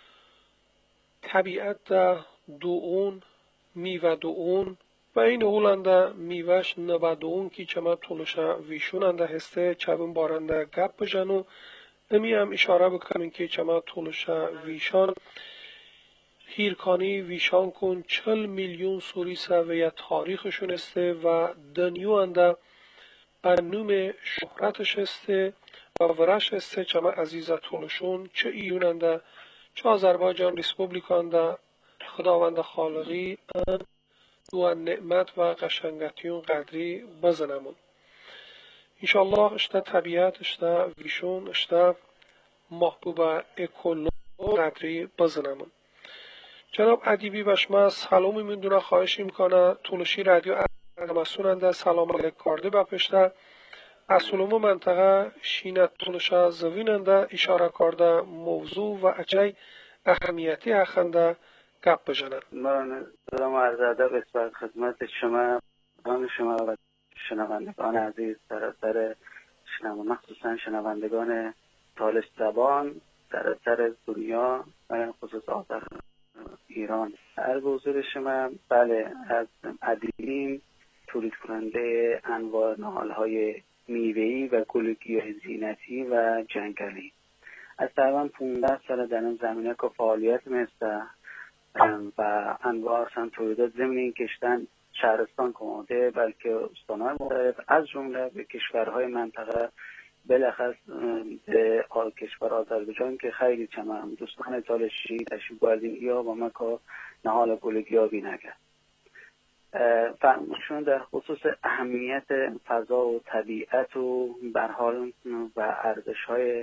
طبیعت ده دو اون میوه دو اون و این اولنده میوهش نبا دو اون که چما طولشه ویشوننده هسته چبون بارنده گپ بجن و امی هم اشاره بکنیم که چما طولشه ویشان هیرکانی ویشان کن چل میلیون سوریسه و یا تاریخشون استه و دنیو انده بر نوم شهرتش استه و ورش استه چما عزیزه طولشون چه ایوننده چه آذربایجان ریسپوبلیکانده خداوند خالقی دو نعمت و قشنگتیون قدری بزنمون انشالله اشتا طبیعت اشتا ویشون اشتا محبوب اکولو قدری بزنمون جناب ادیبی بشما سلامی میدونه خواهش میکنه تلوشی رادیو امسوننده سلام علیک کرده بپشته اصولمو منطقه شینت تلوشه زویننده اشاره کرده موضوع و اچای اهمیتی اخنده گپ بجنن من سلام عرض ادب اسپرد خدمت شما خان شما و شنوندگان عزیز سراسر شنوندگان مخصوصا شنوندگان تالش زبان سراسر دنیا و خصوصا در ایران عرض حضور شما بله از ادیبیم تولید کننده انواع نهال‌های میوه‌ای و گل گیاه زینتی و جنگلی از تقریبا پانزده سال در این زمینه که فعالیت مثل و انواع اصلا تولیدات ضمن کشتن شهرستان کماده بلکه استان‌های مختلف از جمله به کشورهای منطقه بلخص به کشور آذربایجان که خیلی چما دوستان تالشی تشریف بردیم یا با ما که نهال گلگیابی نکرد فرمایشون در خصوص اهمیت فضا و طبیعت و برحال و ارزش‌های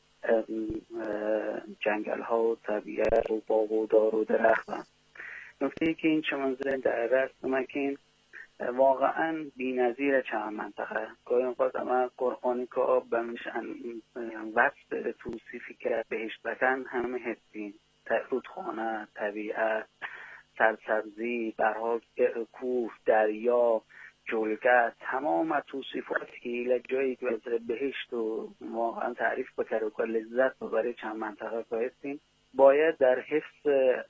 جنگل ها و طبیعت و باغ و دار و درخت هم. نکته ای که این چمنزه در رست مکین واقعا بی نظیر چند منطقه گاهی اوقات اما قرآنی که آب بمیشن وصف توصیفی که بهشت بکن همه حسین رودخانه طبیعت سرسبزی برحال کوه دریا جلگه تمام توصیفاتی که ایل جایی که وزر بهشت و واقعا تعریف بکر و لذت ببره چند منطقه بایستیم باید در حفظ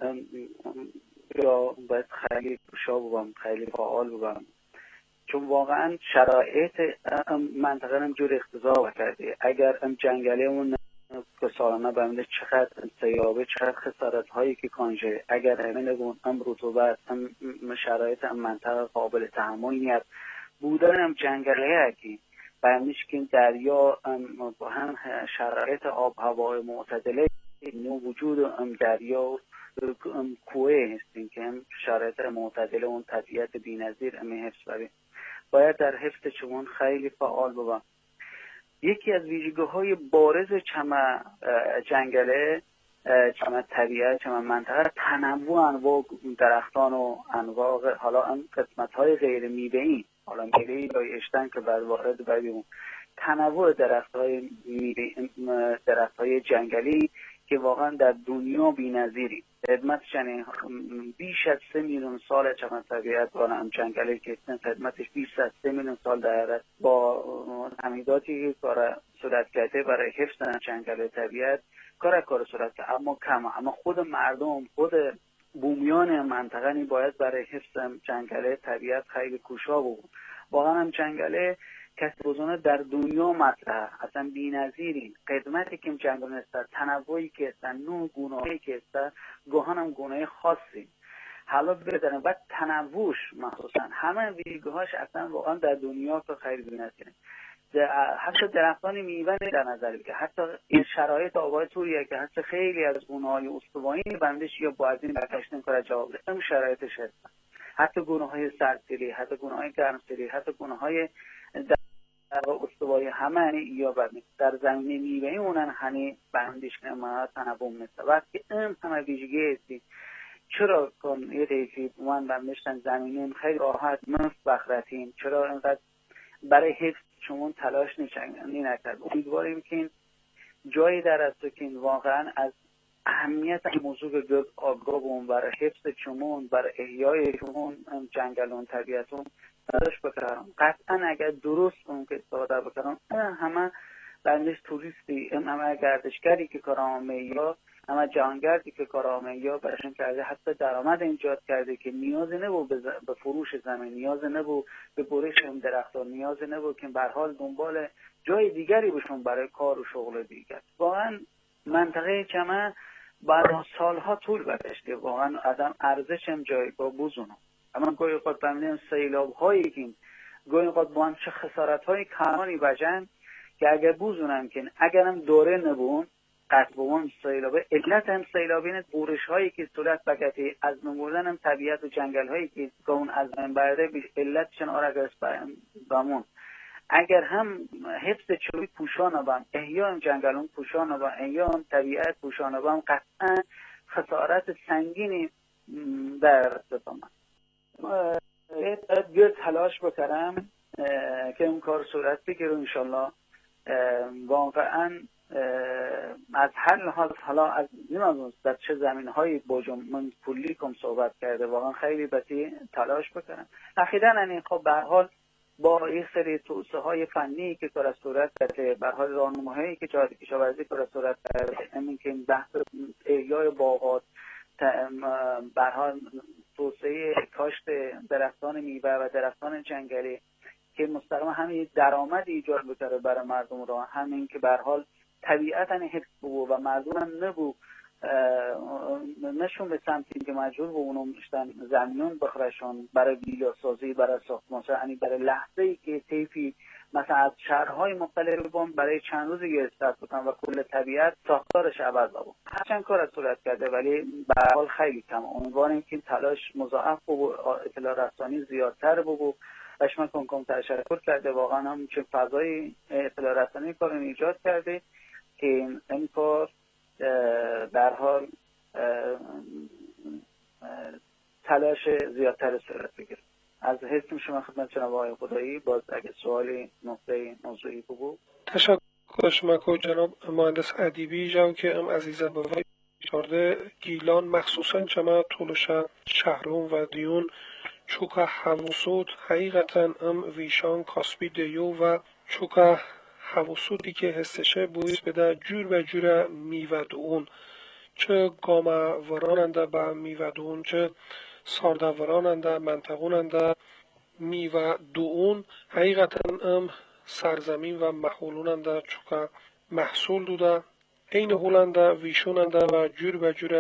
یا باید خیلی شا ببام خیلی فعال ببام چون واقعا شرایط منطقه هم جور اختزا کرده اگر ام جنگلی اون که سالانه بمده چقدر سیابه چقدر خسارت هایی که کانجه اگر همین اون ام رطوبت ام شرایط ام منطقه قابل تحمل نیست بودن هم جنگلی هکی برمیش که دریا با هم شرایط آب هوای معتدله نو وجود دریا کوه هستیم که هم شرایط معتدل اون طبیعت بی‌نظیر هم حفظ بریم. باید در حفظ چمن خیلی فعال بودم. یکی از ویژگی‌های بارز چمن جنگله، چمن طبیعت، چمن منطقه، تنوع انواع درختان و انواع حالا هم قسمت‌های غیر میوه‌ای، حالا میوه‌ای داشتن که بعد وارد بریم، تنوع درخت‌های میوه، درخت‌های جنگلی که واقعا در دنیا بی‌نظیری. خدمتش یعنی بیش از سه میلیون سال چمن طبیعت و هم جنگلی که خدمتش بیش از سه میلیون سال داره. با تمهیداتی که کار صورت کرده برای حفظ جنگل طبیعت کار کار صورت کرده، اما کم، اما خود مردم، خود بومیان منطقه نی باید برای حفظ جنگل طبیعت خیلی کوشا بود. واقعا هم جنگل کسی بزنه در دنیا مطرح، اصلا بی‌نظیری. خدمتی که جنگل است، تنوعی که است، نوع گونه‌ای که است، گاهن هم گونه خاصی حالا بدن و تنوعش مخصوصا همه ویژگی‌هاش اصلا واقعا در دنیا که خیلی بی‌نظیره. حتی درختان میوه در نظر بگیر، حتی این شرایط آبای توریه که حتی خیلی از گونه‌های استوایی بندش یا باید این برکشتن کار جواب ده این شرایطش هست. حتی گونه‌های سردسیری، حتی گونه‌های گرمسیری، حتی گونه‌های استوایی همه یا بند در زمینه میوه‌ای اونن هنی بندش کنه ما تنوع مثل وقتی این همه ویژگی هستی. چرا کن یه دیگه من بندشتن زمینه خیلی راحت مفت بخرتین، چرا اینقدر برای حفظ شما تلاش نی نکرد؟ امیدواریم که جایی در است که واقعا از اهمیت این موضوع به آگاه بون برای حفظ چمون، برای احیای چمون، جنگلون، طبیعتون تلاش بکرم. قطعا اگر درست اون که استفاده بکرم همه بندش توریستی، همه گردشگری که کارامه یا همه جهانگردی که کارامه یا برشن کرده، حتی درآمد ایجاد کرده که نیاز نبود به فروش زمین، نیاز نبود به برش درختان، نیاز نبود که به هر حال دنبال جای دیگری بشون برای کار و شغل دیگر. واقعا منطقه چمن بعد سالها طول بکشته، واقعا آدم ارزش هم جایگاه بزنه. اما گاهی اوقات ببینیم سیلاب هایی که گاهی اوقات با هم چه خسارت های کمانی بجن که اگر بزنم که اگرم دوره نبون قطع بوان سیلابه، علت هم سیلابین بورش هایی که صورت بکتی از نموردن هم طبیعت و جنگل هایی که اون از من برده علتشن آرگرس بامون. اگر هم حفظ چوی پوشان بام، احیا هم جنگلون پوشان بام، احیا هم طبیعت پوشان بام، قطعا خسارت سنگینی در دستم. باید تلاش بکرم که اون کار صورت بگیره انشالله. واقعا از هر لحاظ حالا از نمیدونم در چه زمین‌هایی با من کلی کم صحبت کرده، واقعا خیلی بسی تلاش بکنم. اخیراً این خب به هر حال با یک سری توسعه‌های فنی که کار صورت کرده، به هر حال راهنماهایی که جهاد کشاورزی کار صورت کرده، همین که بحث احیای باغات، به هر حال توسعه کاشت درختان میوه و درختان جنگلی که مستقیما همین درآمد ایجاد بکنه برای مردم را، همین که به هر حال طبیعتا حفظ بود و مردم هم نبود نشون به سمتی که مجبور به اونو میشتن زمینون بخرشون برای ویلا سازی، برای ساختمان سازی، یعنی برای لحظه ای که طیفی مثلا از شهرهای مختلف بون برای چند روز گرفتار بودن و کل طبیعت ساختارش عوض بود. هرچند کار از صورت کرده ولی به هر حال خیلی کم. امیدواریم که تلاش مضاعف بود، اطلاع رسانی زیادتر بود. بهش من کنکم تشکر کرده، واقعا هم چه فضای اطلاع رسانی کار ایجاد کرده که این کار در حال تلاش زیادتر صورت بگیره. از حسم شما خدمت جناب آقای خدایی باز اگه سوالی نقطه موضوعی بود. تشکر شما که جناب مهندس ادیبی جو که ام عزیزه به وای شارده گیلان مخصوصا چما طولش شهرون و دیون چوکا حوصود حقیقتا ام ویشان کاسبی دیو و چوکا حوصودی که هستشه بویز بده جور به جور میودون چه گاما وراننده به میودون چه سارده وراننده منطقوننده میودون حقیقتا ام سرزمین و محولوننده چوکا محصول دوده این هولنده ویشوننده و جور به جور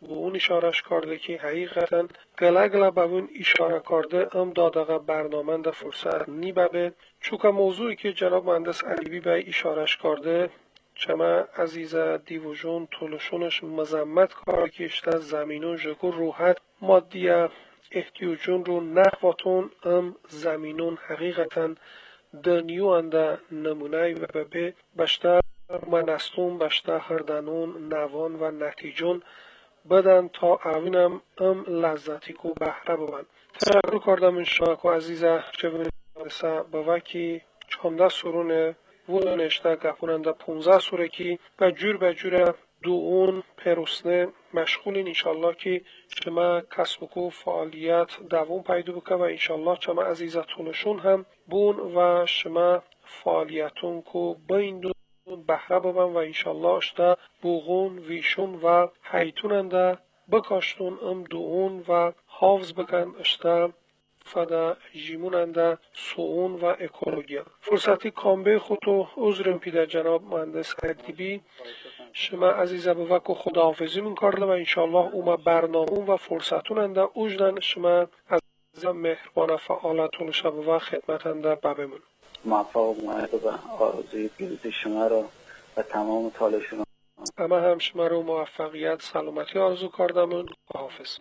و اون اشارش کرده که حقیقتا گله گله به اون اشاره کرده ام دادغه برنامه ده فرصت نی ببه چوکا موضوعی که جناب مهندس علیبی به اشارش کرده چما عزیز دیوژون طولشونش مزمت کار که اشته زمینون جگو روحت مادیه احتیاجون رو نخواتون ام زمینون حقیقتا دنیو انده نمونه و ببه بشته منستون بشته هردنون نوان و نتیجون بدن تا اوینم ام لذتی کو بهره ببن تشکر کردم این شما که عزیزه چه بینیسه بوکی چانده سرونه و نشته گپوننده پونزه سوره که به جور به جور دو اون پروسنه مشغولین انشالله که شما کسب و کو فعالیت دوام پیدا بکه و انشالله شما عزیزه طولشون هم بون و شما فعالیتون کو بین دو بهره ببن و انشالله اشته بوغون ویشون و حیتوننده بکاشتون ام دو اون و حافظ بکن اشته فدا جیموننده سوون و اکولوژیا فرصتی کامبه خودتو عذرم پیده جناب مهندس علیبی شما عزیزه به وکو خداحافظی من کردم و انشالله اوما برنامه و فرصتوننده اوجدن شما عزیزه مهربان فعالتون شب و خدمتنده ببمون موفق و معید و آرزوی پیروزی شما را و تمام تالشون اما هم شما رو موفقیت سلامتی آرزو کردم. حافظ.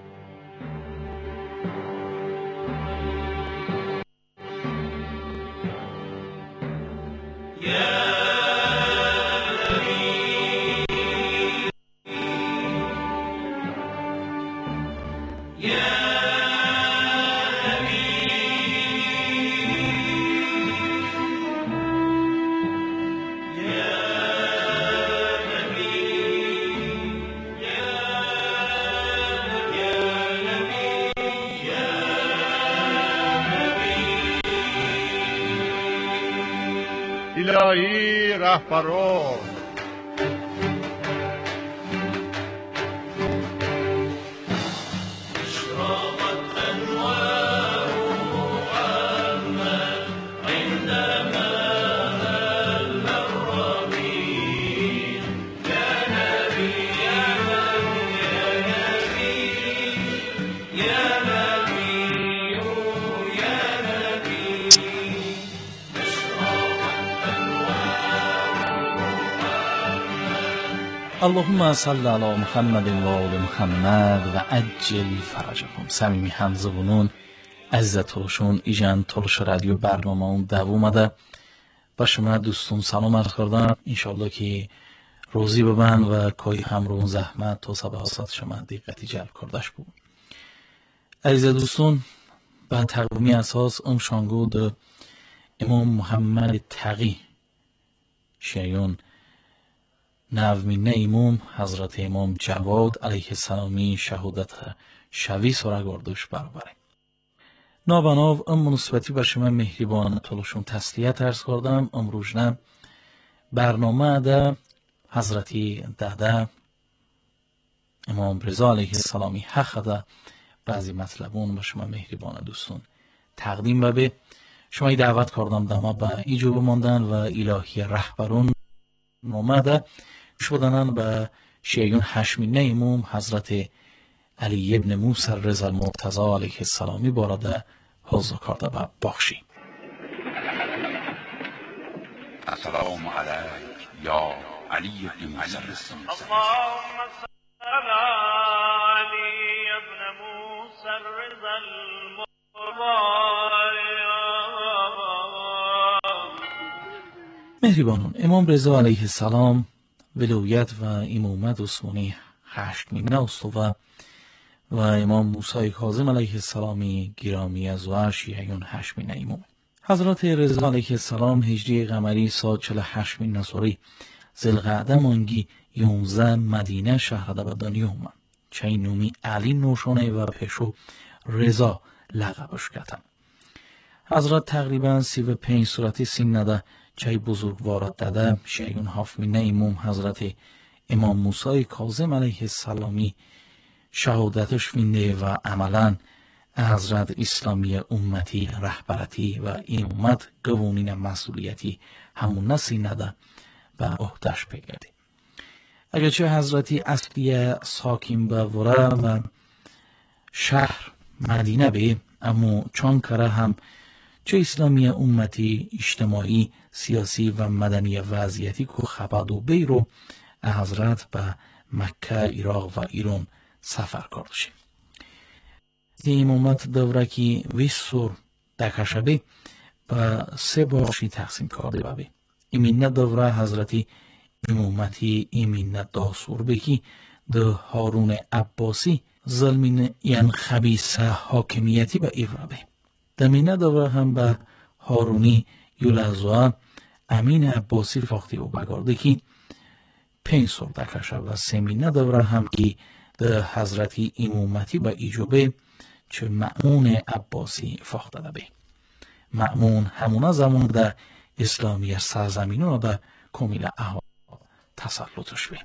الهی رهبران اللهم صل علی محمد و آل محمد و عجل فرجهم. صمیمی حمزه و نون عزتشون ایجان تلش رادیو برنامه اون دوومده و شما دوستون سلام عرض کردم. انشالله که روزی ببن و کوی همرون زحمت تا سبحاسات شما دقتی جلب کردش بود. عزیز دوستون به تقویمی اساس ام شانگود امام محمد تقی شیعون نومینه امام حضرت امام جواد علیه السلامی شهادت شوی سوره گردوش برابره. نابناو ام مناسبتی به شما مهربان طولشون تسلیت ارز کردم. امروزنه برنامه ده حضرتی داده امام رضا علیه السلامی حق ده بعضی مطلبون به شما مهربان دوستون تقدیم ببه. شما دعوت کردم دما به ایجو بماندن و الهی رهبرون اومده شدنن به شیعون هشمینه امام حضرت علی ابن موسی رضا المرتضی علیه السلامی بارده حضور کرده و بخشی. السلام علیک یا علی ابن موسی رضا اللهم صل علی ابن موسی رضا المرتضی. مهربانون، امام رضا علیه السلام ولایت و امامت عثمانی هشتمینه استوه و امام موسی کاظم علیه السلامی گرامی از و شیعیون هشتمینه امام. حضرت رضا علیه السلام هجری قمری سال چهل و هشت نصوری ذوالقعده مانگی یونزده مدینه شهرده به دنیا اومد. چه نومی علی نوشانه و پشو رضا لقبش کردن. حضرت تقریبا سی و پنج صورتی سین نده چای بزرگوارات داده شیعون هفمینه امام حضرت امام موسی کاظم علیه السلامی شهادتش فینده و عملا حضرت اسلامی امتی رهبرتی و امت قوانین مسئولیتی همون نسی نده به عهدش بگرده. اگرچه حضرتی اصلی ساکن به وره و شهر مدینه به، اما چون کره هم چه اسلامی امتی اجتماعی سیاسی و مدنی وضعیتی که خبر و بیرو حضرت به مکه، عراق و ایران سفر کرده شد. امامت دوره که ویسور دکشه به به سه بخشی تقسیم کرده بابه. امینه دوره حضرتی امامتی امینه داسور بکی ده هارون عباسی ظلمین یعن خبیث حاکمیتی به ایوره به. دمینه دوره هم به هارونی یولازوه امین عباسی فاختی و بگارده که پنج سور دکشه و سمینه دوره هم که ده حضرتی امامتی به ایجوبه چه مأمون عباسی فاخته ده به. مأمون همونه زمان ده اسلامی سرزمینون ده کمیل احوال تسلطش به.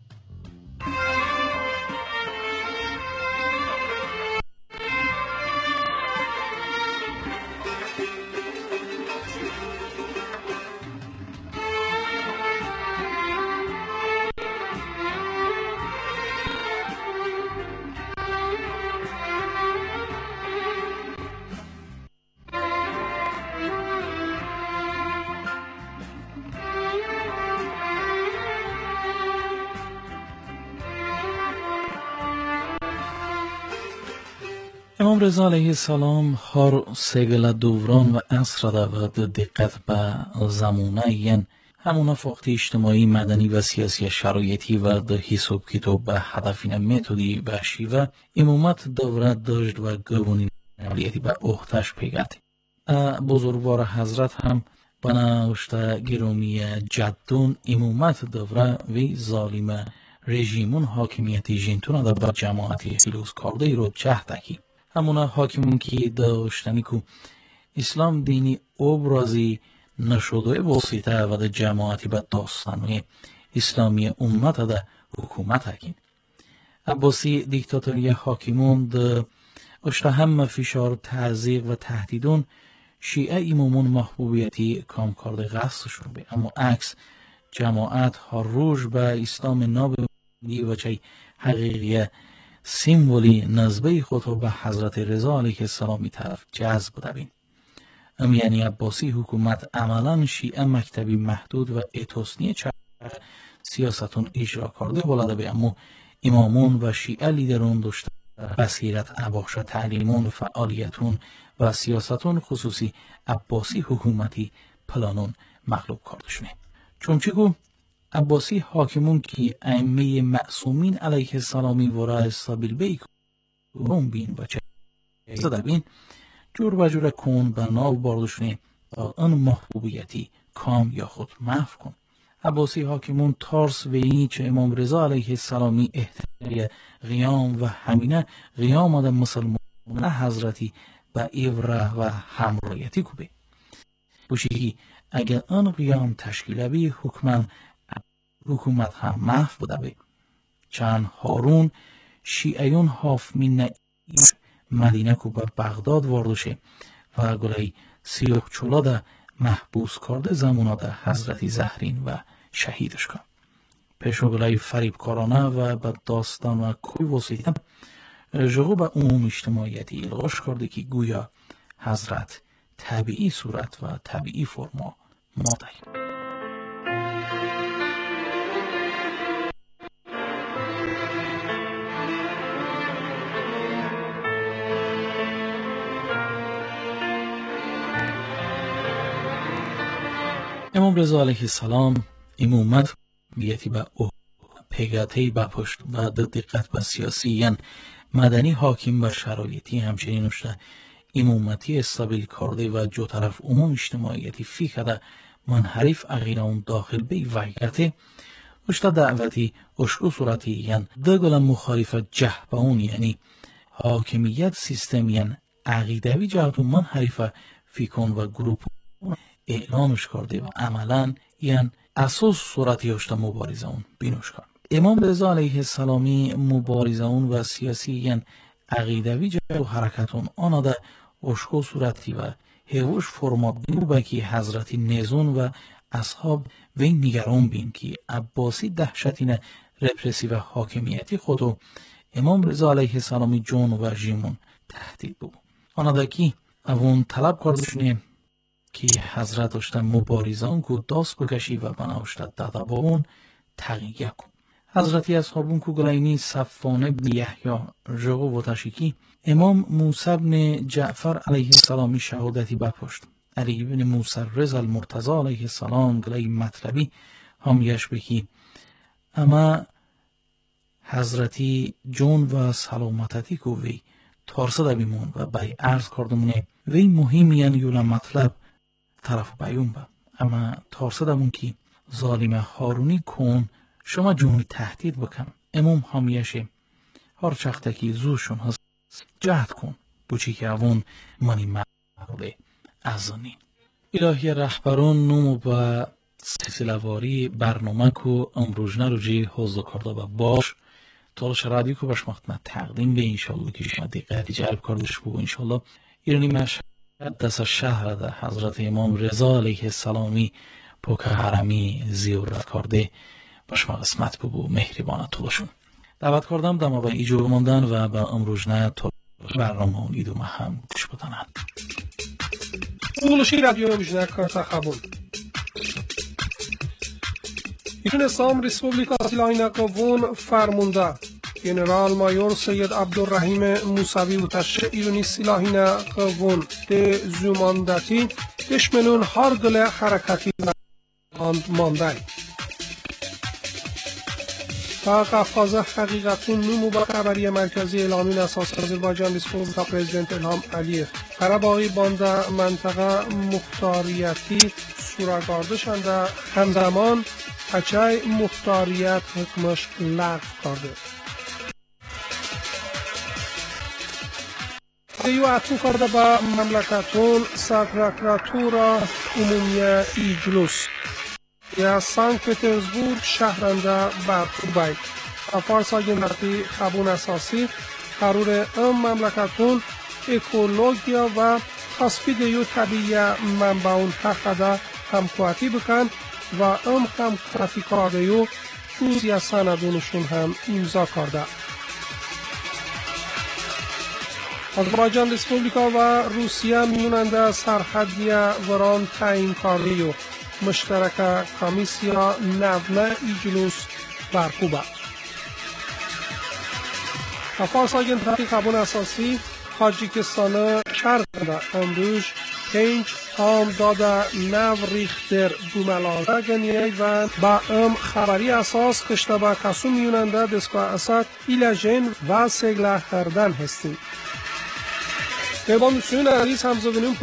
امام رضا علیه السلام هر سگل دوران و عصر ده و دقت به زمانه ین همونه فاخت اجتماعی مدنی و سیاسی شرایطی و ده حساب کتاب به هدفین متودی و شیوه امامت دوره داشت و گوانی عملیتی به اختش پیگت. بزرگوار حضرت هم بناوشته گرامی جدون امامت دوره وی ظالم رژیمون حاکمیتی جنتون ده به جماعتی سیلوس کرده ای رو چه تکی. همونه حاکمون که داشتنی که اسلام دینی ابرازی نشده واسطه و ده جماعتی به داستانوی اسلامی امت ده حکومت هکین. عباسی دیکتاتوری حاکمون ده اشته همه فشار تعذیق و تهدیدون شیعه امامون محبوبیتی کام کرده قصدشون به، اما عکس جماعت هر روز به اسلام نابی و چه حقیقیه سیمبولی نزبه خود به حضرت رضا علیه السلامی طرف جذب بودن. ام یعنی عباسی حکومت عملا شیعه مکتبی محدود و اتوسنی چرخ سیاستون اجرا کرده بوده به، اما امامون و شیعه لیدرون داشته بصیرت اباخش تعلیمون و فعالیتون و سیاستون خصوصی عباسی حکومتی پلانون مغلوب کردشونه. چون چگو عباسی حاکمون که ائمه معصومین علیه السلامی و راه استابیل بی کن بین و چه زده بین جور و جور کن و ناو باردشونه تا ان محبوبیتی کام یا خود محو کن. عباسی حاکمون تارس و اینی چه امام رضا علیه السلامی احتیاری قیام و همینه قیام آدم مسلمان حضرتی به ایوره و همرایتی کبه بوشی اگر ان قیام تشکیل بی حکمن حکومت هم محو بوده بی. چند هارون شیعیون حاف من مدینه کو به بغداد واردشه و گلای سیوک چولا ده محبوس کرده زمانا ده حضرتی زهرین و شهیدش کن. پیشو گلای فریب کارانه و به داستان و کوی وسیطه جغو به عموم اجتماعیتی الغاش کرده که گویا حضرت طبیعی صورت و طبیعی فرما ماده. امام رضا علیه السلام امامت بیتی به او پیگاتی به پشت و دقت به سیاسی یعن مدنی حاکم بر شرایطی همچنین اشته امامتی استابیل کرده و جو طرف عموم اجتماعیتی فیکده منحرف اغیران داخل بی وحیقته اشته دعوتی اشکو صورتی یعن دگل مخالف جهبون یعنی حاکمیت سیستم یعن عقیدوی جهت منحرف فیکون و گروپ اعلامش کرده و عملا یعن اساس صورتی اشته مبارزه اون بینوش کرد. امام رضا علیه السلامی مبارزه اون و سیاسی یعن عقیدوی جهت و حرکتون آناده اشکو صورتی و هیوش فرمات بینو با که حضرتی نزون و اصحاب وی نگران بین که عباسی دهشتین رپرسی و حاکمیتی خود و امام رضا علیه السلامی جون و جیمون تهدید بود. آنها کی اون طلب کردشونه که حضرت داشتن مبارزان کو داست بکشی و بناوشتد دادا با اون تغییه کن. حضرتی اصحابون کو گلینی صفوان ابن یحیی جغو و تشکی امام موسی بن جعفر علیه السلامی شهادتی بپشت. علی بن موسی رضا المرتضی علیه السلام گلی مطلبی همیش بکی اما حضرتی جون و سلامتتی کو وی تارسه بیمون و بای عرض کردمونه وی مهمیان یولا مطلب طرف بیون با اما تارسه دمون که ظالم هارونی کن شما جونی تهدید بکن امام همیشه هر چختکی زوشون هست جهد کن بچی که اون منی مقبوله ازانی الهی رهبران نومو با سلسله‌واری برنامه کو امروزنه رو جی حوض کرده و باش تالش رادیو کو باش مختمت تقدیم به انشالله که شما دقیقی جلب کردش بو انشالله ایرانی مشهد دست شهر ده حضرت امام رضا علیه السلامی پوک حرمی زیارت کرده باش ما قسمت بو مهربانه طولشون دعوت کردم دما به ایجو بماندن و به امروزنه تا برنامه اون ایدو هم گوش بدنن طولشی رادیو امروزنه کارتا خبون ایشون اسلام ریسپوبلیکا سیلاین قوون فرمونده گنرال مایور سید عبدالرحیم موسوی متشع ایرانی سلاحین قوون ده زوماندتی دش میلیون هر گل حرکتی مانده تا قفقاز حقیقتون نمو با خبری مرکزی اعلامی اساس آذربایجان ریسپوبلیکا پرزیدنت الهام علیف قره‌باغی بانده منطقه مختاریتی سوراگاردشنده همزمان اچای مختاریت حکمش لغو کرده. دیو اتو کرده با مملکتون سکراتورا عمومی ایجلوس یا سانت پترزبورگ شهرنده برکوبای افارس آگندتی خبون اساسی قرار ام مملکتون اکولوژیا و تصفید یو طبیعی منبعون حقده همکواتی بکن و ام همکواتی کرده یو چوزی از سندونشون هم امضا کرده. آذربایجان ریسپوبلیکا و روسیه میوننده سرحدی وران تعیین کرده یو مشترک کمیسیا نونا ایجلوس برکوبه. افارس آگندتی خبون اساسی تاجیکستان شرقنده امروز پنج تام داده نو ریختر دوملاده گنیه و با ام خبری اساس کشته با کسو میوننده دسکا اسد ایلاجین و سگله هردن هستیم. به با مسئول عزیز همزادنیم